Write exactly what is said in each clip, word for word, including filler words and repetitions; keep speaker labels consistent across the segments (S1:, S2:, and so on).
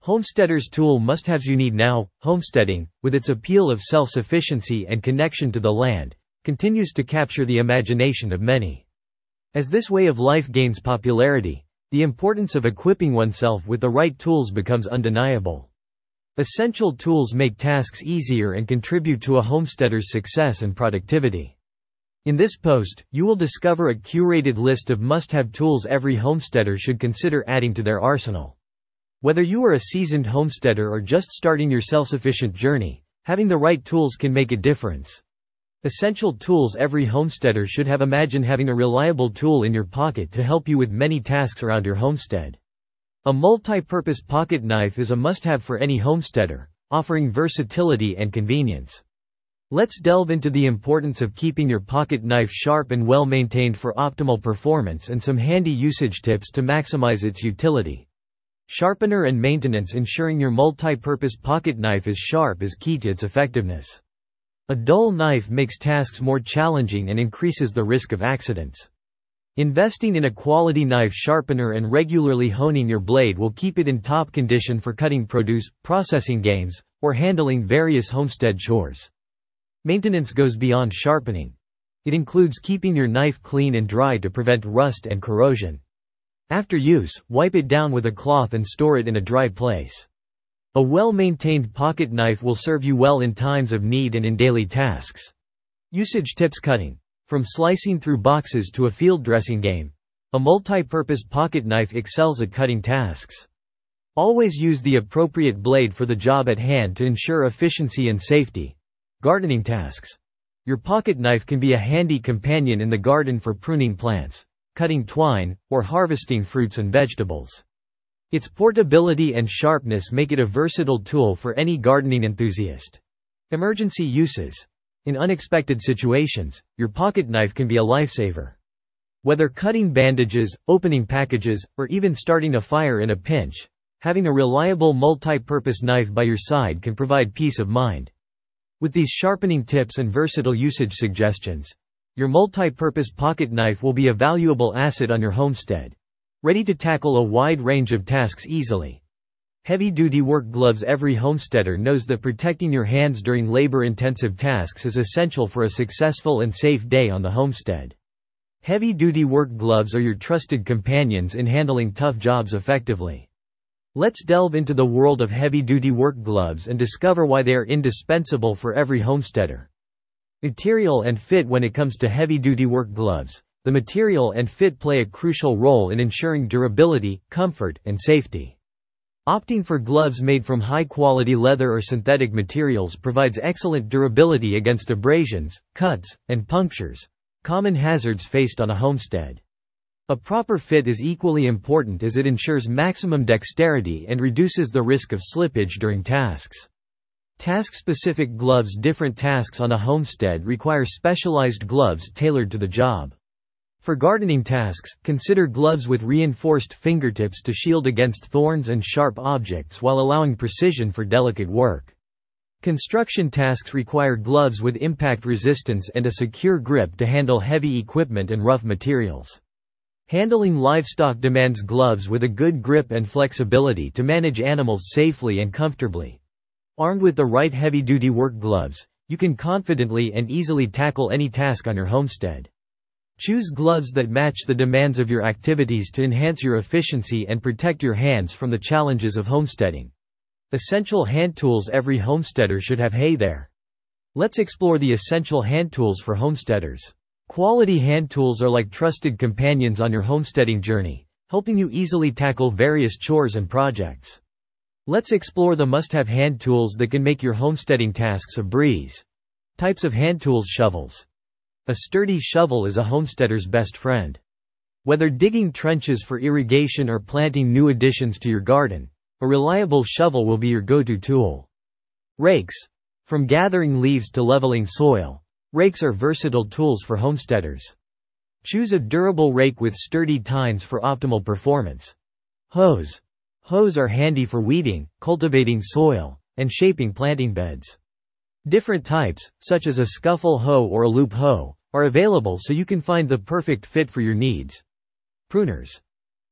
S1: Homesteader's tool must-haves you need now. Homesteading, with its appeal of self-sufficiency and connection to the land, continues to capture the imagination of many. As this way of life gains popularity, the importance of equipping oneself with the right tools becomes undeniable. Essential tools make tasks easier and contribute to a homesteader's success and productivity. In this post, you will discover a curated list of must-have tools every homesteader should consider adding to their arsenal. Whether you are a seasoned homesteader or just starting your self-sufficient journey, having the right tools can make a difference. Essential tools every homesteader should have. Imagine having a reliable tool in your pocket to help you with many tasks around your homestead. A multi-purpose pocket knife is a must-have for any homesteader, offering versatility and convenience. Let's delve into the importance of keeping your pocket knife sharp and well-maintained for optimal performance and some handy usage tips to maximize its utility. Sharpener and maintenance. Ensuring your multi-purpose pocket knife is sharp is key to its effectiveness. A dull knife makes tasks more challenging and increases the risk of accidents. Investing in a quality knife sharpener and regularly honing your blade will keep it in top condition for cutting produce, processing games, or handling various homestead chores. Maintenance goes beyond sharpening. It includes keeping your knife clean and dry to prevent rust and corrosion. After use, wipe it down with a cloth and store it in a dry place. A well-maintained pocket knife will serve you well in times of need and in daily tasks. Usage tips. Cutting. From slicing through boxes to a field dressing game, a multi-purpose pocket knife excels at cutting tasks. Always use the appropriate blade for the job at hand to ensure efficiency and safety. Gardening tasks. Your pocket knife can be a handy companion in the garden for pruning plants, cutting twine, or harvesting fruits and vegetables. Its portability and sharpness make it a versatile tool for any gardening enthusiast. Emergency uses. In unexpected situations, your pocket knife can be a lifesaver. Whether cutting bandages, opening packages, or even starting a fire in a pinch, having a reliable multi-purpose knife by your side can provide peace of mind. With these sharpening tips and versatile usage suggestions, your multi-purpose pocket knife will be a valuable asset on your homestead, ready to tackle a wide range of tasks easily. Heavy-duty work gloves. Every homesteader knows that protecting your hands during labor-intensive tasks is essential for a successful and safe day on the homestead. Heavy-duty work gloves are your trusted companions in handling tough jobs effectively. Let's delve into the world of heavy-duty work gloves and discover why they are indispensable for every homesteader. Material and fit. When it comes to heavy-duty work gloves, the material and fit play a crucial role in ensuring durability, comfort, and safety. Opting for gloves made from high-quality leather or synthetic materials provides excellent durability against abrasions, cuts, and punctures, common hazards faced on a homestead. A proper fit is equally important as it ensures maximum dexterity and reduces the risk of slippage during tasks. Task-specific gloves. Different tasks on a homestead require specialized gloves tailored to the job. For gardening tasks, consider gloves with reinforced fingertips to shield against thorns and sharp objects while allowing precision for delicate work. Construction tasks require gloves with impact resistance and a secure grip to handle heavy equipment and rough materials. Handling livestock demands gloves with a good grip and flexibility to manage animals safely and comfortably. Armed with the right heavy-duty work gloves, you can confidently and easily tackle any task on your homestead. Choose gloves that match the demands of your activities to enhance your efficiency and protect your hands from the challenges of homesteading. Essential hand tools. Every homesteader should have. Hey there! Let's explore the essential hand tools for homesteaders. Quality hand tools are like trusted companions on your homesteading journey, helping you easily tackle various chores and projects. Let's explore the must-have hand tools that can make your homesteading tasks a breeze. Types of hand tools. Shovels. A sturdy shovel is a homesteader's best friend. Whether digging trenches for irrigation or planting new additions to your garden, a reliable shovel will be your go-to tool. Rakes. From gathering leaves to leveling soil, rakes are versatile tools for homesteaders. Choose a durable rake with sturdy tines for optimal performance. Hoes. Hoes are handy for weeding, cultivating soil, and shaping planting beds. Different types, such as a scuffle hoe or a loop hoe, are available so you can find the perfect fit for your needs. Pruners.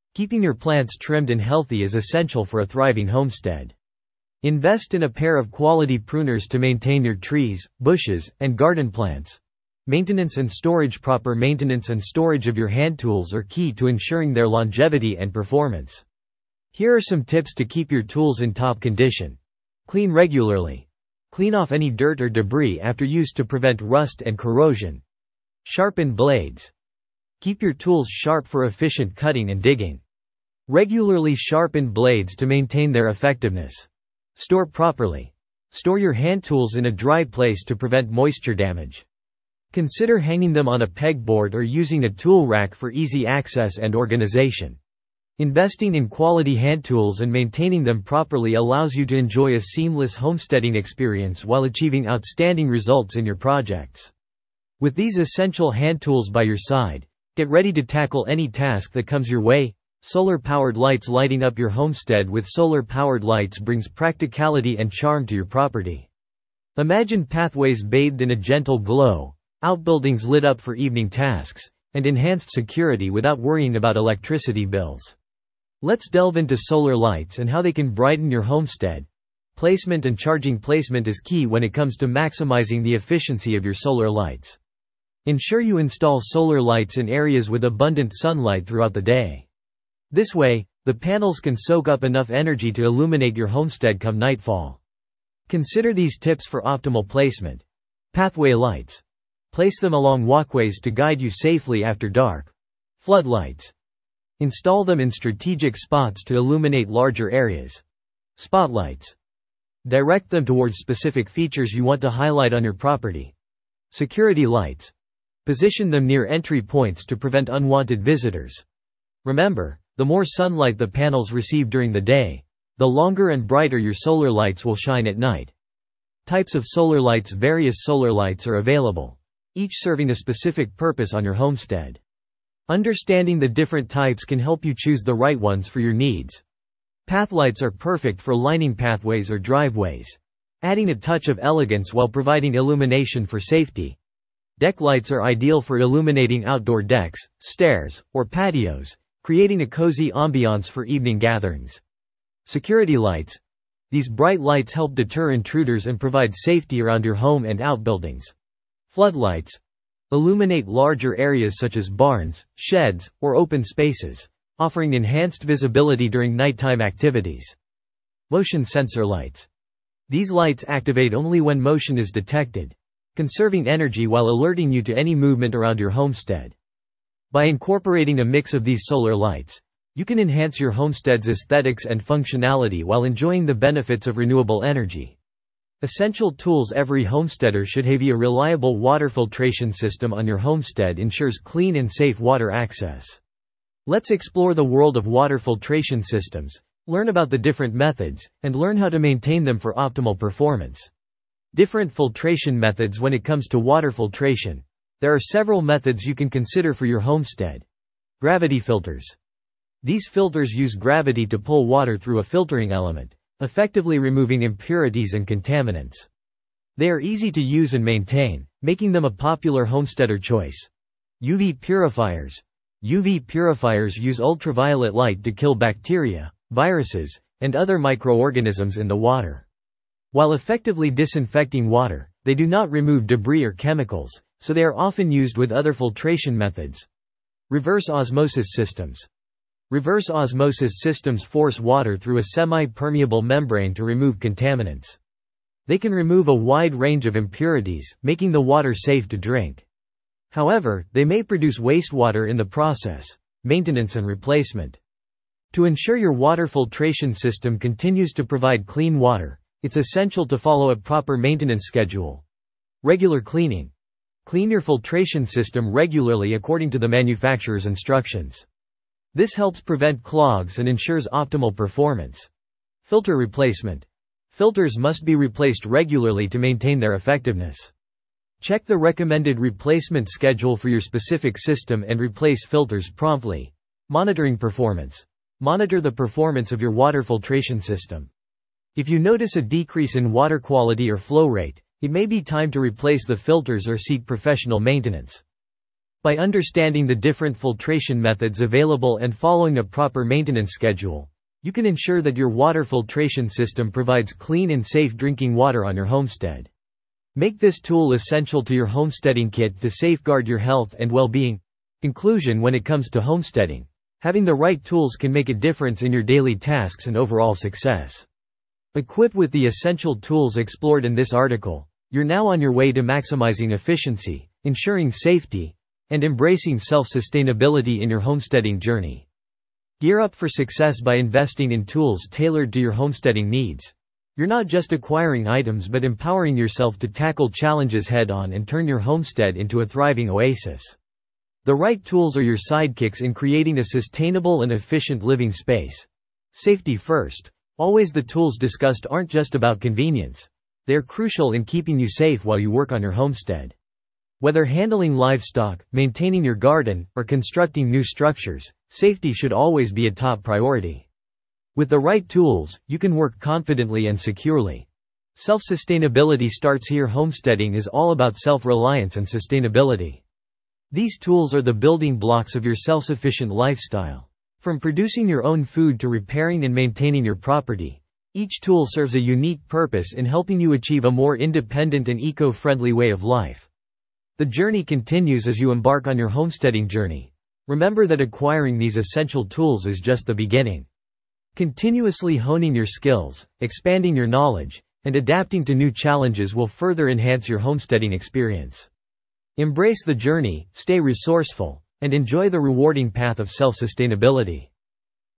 S1: Keeping your plants trimmed and healthy is essential for a thriving homestead. Invest in a pair of quality pruners to maintain your trees, bushes, and garden plants. Maintenance and storage. Proper maintenance and storage of your hand tools are key to ensuring their longevity and performance. Here are some tips to keep your tools in top condition. Clean regularly. Clean off any dirt or debris after use to prevent rust and corrosion. Sharpen blades. Keep your tools sharp for efficient cutting and digging. Regularly sharpen blades to maintain their effectiveness. Store properly. Store your hand tools in a dry place to prevent moisture damage. Consider hanging them on a pegboard or using a tool rack for easy access and organization. Investing in quality hand tools and maintaining them properly allows you to enjoy a seamless homesteading experience while achieving outstanding results in your projects. With these essential hand tools by your side, get ready to tackle any task that comes your way. Solar-powered lights. Lighting up your homestead with solar-powered lights brings practicality and charm to your property. Imagine pathways bathed in a gentle glow, outbuildings lit up for evening tasks, and enhanced security without worrying about electricity bills. Let's delve into solar lights and how they can brighten your homestead. Placement and charging. Placement is key when it comes to maximizing the efficiency of your solar lights. Ensure you install solar lights in areas with abundant sunlight throughout the day. This way, the panels can soak up enough energy to illuminate your homestead come nightfall. Consider these tips for optimal placement. Pathway lights. Place them along walkways to guide you safely after dark. Floodlights. Install them in strategic spots to illuminate larger areas. Spotlights. Direct them towards specific features you want to highlight on your property. Security lights. Position them near entry points to prevent unwanted visitors. Remember, the more sunlight the panels receive during the day, the longer and brighter your solar lights will shine at night. Types of solar lights. Various solar lights are available, each serving a specific purpose on your homestead. Understanding the different types can help you choose the right ones for your needs. Path lights are perfect for lining pathways or driveways, adding a touch of elegance while providing illumination for safety. Deck lights are ideal for illuminating outdoor decks, stairs, or patios, creating a cozy ambiance for evening gatherings. Security lights. These bright lights help deter intruders and provide safety around your home and outbuildings. Floodlights. Illuminate larger areas such as barns, sheds, or open spaces, offering enhanced visibility during nighttime activities. Motion sensor lights. These lights activate only when motion is detected, conserving energy while alerting you to any movement around your homestead. By incorporating a mix of these solar lights, you can enhance your homestead's aesthetics and functionality while enjoying the benefits of renewable energy. Essential tools. Every homesteader should have a reliable water filtration system on your homestead. Ensures clean and safe water access. Let's explore the world of water filtration systems, learn about the different methods, and learn how to maintain them for optimal performance. Different filtration methods. When it comes to water filtration, there are several methods you can consider for your homestead. Gravity filters. These filters use gravity to pull water through a filtering element, effectively removing impurities and contaminants. They are easy to use and maintain, making them a popular homesteader choice. U V purifiers. U V purifiers use ultraviolet light to kill bacteria, viruses, and other microorganisms in the water. While effectively disinfecting water, they do not remove debris or chemicals, so they are often used with other filtration methods. Reverse osmosis systems. Reverse osmosis systems force water through a semi-permeable membrane to remove contaminants. They can remove a wide range of impurities, making the water safe to drink. However, they may produce wastewater in the process. Maintenance and replacement. To ensure your water filtration system continues to provide clean water, it's essential to follow a proper maintenance schedule. Regular cleaning. Clean your filtration system regularly according to the manufacturer's instructions. This helps prevent clogs and ensures optimal performance. Filter replacement. Filters must be replaced regularly to maintain their effectiveness. Check the recommended replacement schedule for your specific system and replace filters promptly. Monitoring performance. Monitor the performance of your water filtration system. If you notice a decrease in water quality or flow rate, it may be time to replace the filters or seek professional maintenance. By understanding the different filtration methods available and following a proper maintenance schedule, you can ensure that your water filtration system provides clean and safe drinking water on your homestead. Make this tool essential to your homesteading kit to safeguard your health and well-being. Conclusion: when it comes to homesteading, having the right tools can make a difference in your daily tasks and overall success. Equipped with the essential tools explored in this article, you're now on your way to maximizing efficiency, ensuring safety, and embracing self-sustainability in your homesteading journey. Gear up for success by investing in tools tailored to your homesteading needs. You're not just acquiring items but empowering yourself to tackle challenges head-on and turn your homestead into a thriving oasis. The right tools are your sidekicks in creating a sustainable and efficient living space. Safety first. Always, the tools discussed aren't just about convenience. They're crucial in keeping you safe while you work on your homestead. Whether handling livestock, maintaining your garden, or constructing new structures, safety should always be a top priority. With the right tools, you can work confidently and securely. Self-sustainability starts here. Homesteading is all about self-reliance and sustainability. These tools are the building blocks of your self-sufficient lifestyle. From producing your own food to repairing and maintaining your property, each tool serves a unique purpose in helping you achieve a more independent and eco-friendly way of life. The journey continues as you embark on your homesteading journey. Remember that acquiring these essential tools is just the beginning. Continuously honing your skills, expanding your knowledge, and adapting to new challenges will further enhance your homesteading experience. Embrace the journey, stay resourceful, and enjoy the rewarding path of self-sustainability.